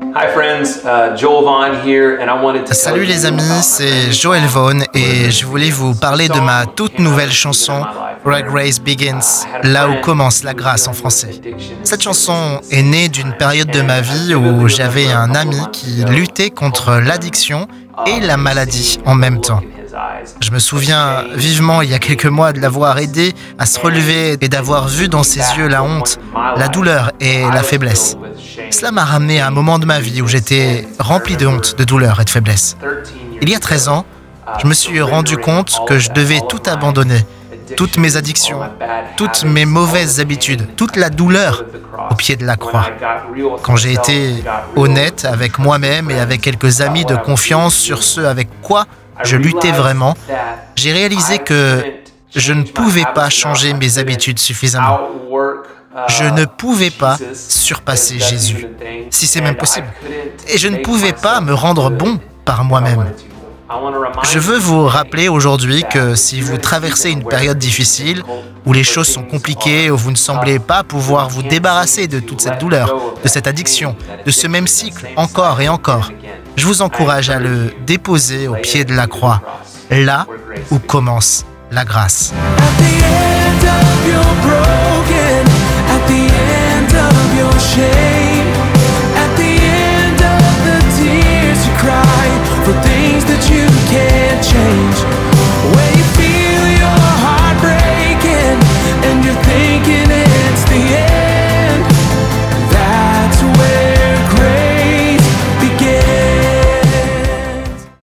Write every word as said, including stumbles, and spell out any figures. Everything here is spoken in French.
Hi friends, uh, Joel Vaughn here, and I wanted to Salut les amis, c'est Joel Vaughn et je voulais vous parler de ma toute nouvelle chanson Drag Race Begins, là où commence la grâce en français. Cette chanson est née d'une période de ma vie où j'avais un ami qui luttait contre l'addiction et la maladie en même temps. Je me souviens vivement il y a quelques mois de l'avoir aidé à se relever et d'avoir vu dans ses yeux la honte, la douleur et la faiblesse. Cela m'a ramené à un moment de ma vie où j'étais rempli de honte, de douleur et de faiblesse. Il y a treize ans, je me suis rendu compte que je devais tout abandonner, toutes mes addictions, toutes mes mauvaises habitudes, toute la douleur au pied de la croix. Quand j'ai été honnête avec moi-même et avec quelques amis de confiance sur ce avec quoi je luttais vraiment, j'ai réalisé que je ne pouvais pas changer mes habitudes suffisamment. Je ne pouvais pas surpasser Jésus, si c'est même possible. Et je ne pouvais pas me rendre bon par moi-même. Je veux vous rappeler aujourd'hui que si vous traversez une période difficile, où les choses sont compliquées, où vous ne semblez pas pouvoir vous débarrasser de toute cette douleur, de cette addiction, de ce même cycle encore et encore, je vous encourage à le déposer au pied de la croix, là où commence la grâce. At the end of your shame, at the end of the tears you cry for things that you can't change.